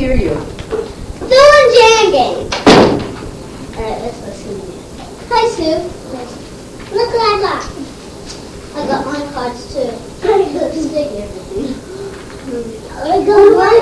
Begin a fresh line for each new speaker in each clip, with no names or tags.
hear you.
Doing jam game. Alright, let's listen here. Hi, Sue. Look what I got. I got my cards too. Stick everything. I got one.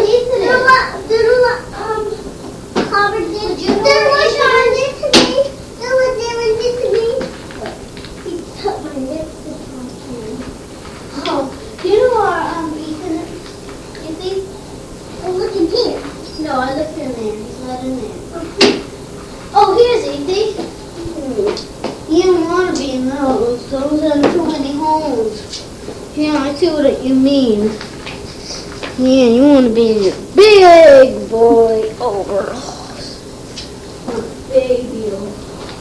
Harvard did you know what Sean did to me? You know what Darren did to me? He took my lipstick off. Oh, you know what Ethan? You see? Oh, look in here. No, I looked in there. He's not in there. Oh, here's Ethan. You don't want to be in those. Those are too many holes. Yeah, I see what you mean. Yeah, you want to be in your big boy overalls. Baby overalls.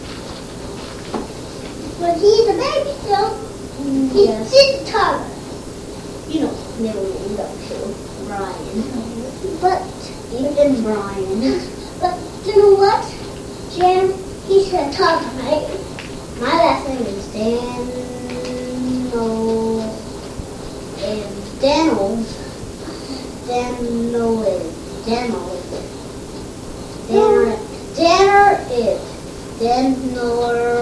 But he's a baby still. He's just taller. You know, middle name though too. Brian. But even Brian. But you know what, Jan? He's a taller, right? My last name is Daniels. Danner is Danler.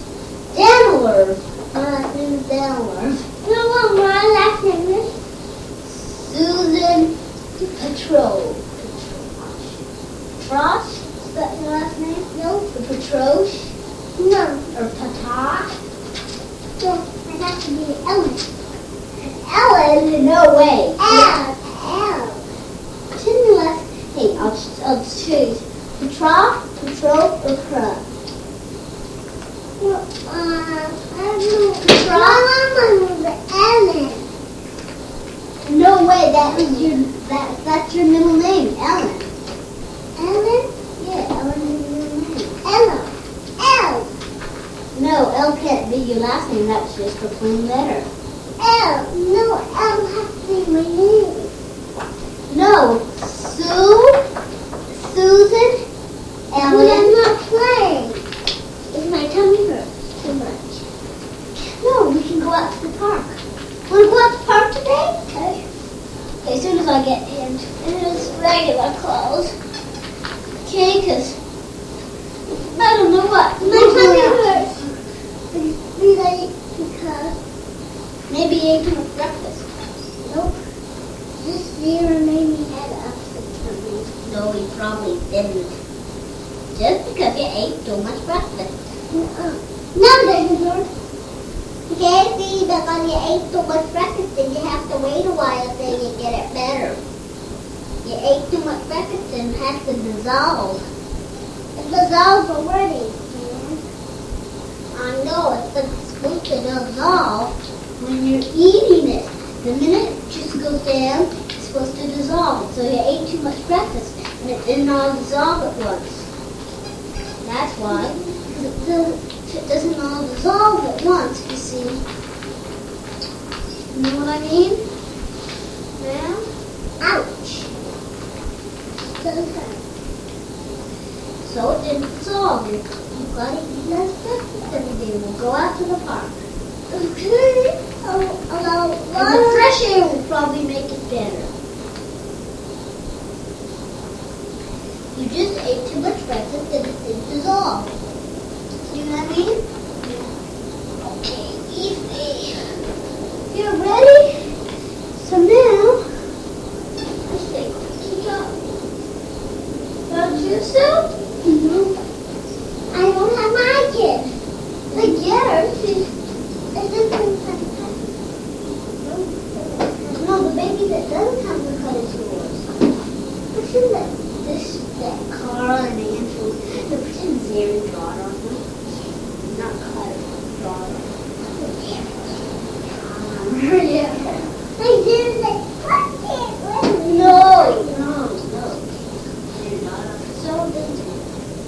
My last name is Danler. You know what my last name is? Susan Petrosh. Petrosh? Is that your last name? No. Petrosh? No. Or Patosh? No, I have to be Ellen. Ellen? No way. L. What's your last name? I'll choose. Petra, Petro, or Kra? Well, I don't know. Petra? My mama was Ellen. No way, that's your middle name, Ellen. Ellen? Yeah, Ellen is your middle name. Ella. L. No, L can't be your last name, that's just a plain letter. L. No, L has to be my name. No, Susan, Ellen. But I'm not playing. It's my tummy hurts too much. No, we can go out to the park. Want to go out to the park today? Okay, as soon as I get in his regular clothes. Okay, because I don't know what. My tummy hurts. Really, because maybe you ate too much breakfast. Nope. This year made me have upset tummy. No, he probably didn't. Just because you ate too much breakfast. No, didn't. Okay, see, because you ate too much breakfast, then you have to wait a while till you get it better. You ate too much breakfast and it has to dissolve. It dissolves already. I know, it's supposed to dissolve when you're eating it. The minute it just goes down, it's supposed to dissolve. So you ate too much breakfast and it didn't all dissolve at once. That's why. It doesn't all dissolve at once, you see. You know what I mean? Yeah? Ouch. Doesn't hurt. So it didn't dissolve. You've got to eat less breakfast every day. We'll go out to the park. Okay. And the fresh air will probably make it better. You just ate too much breakfast and it didn't dissolve. See what I mean? Okay, easy. You're ready? So now, I say, keep up. Don't you, Sue? No. I don't have my kid. I get her. It doesn't have a cut. No, the baby that doesn't have the cut is yours. What's in that? That Carl and Andrew, the pretend Zary drawed on them. Not cut, drawed on them. Yeah.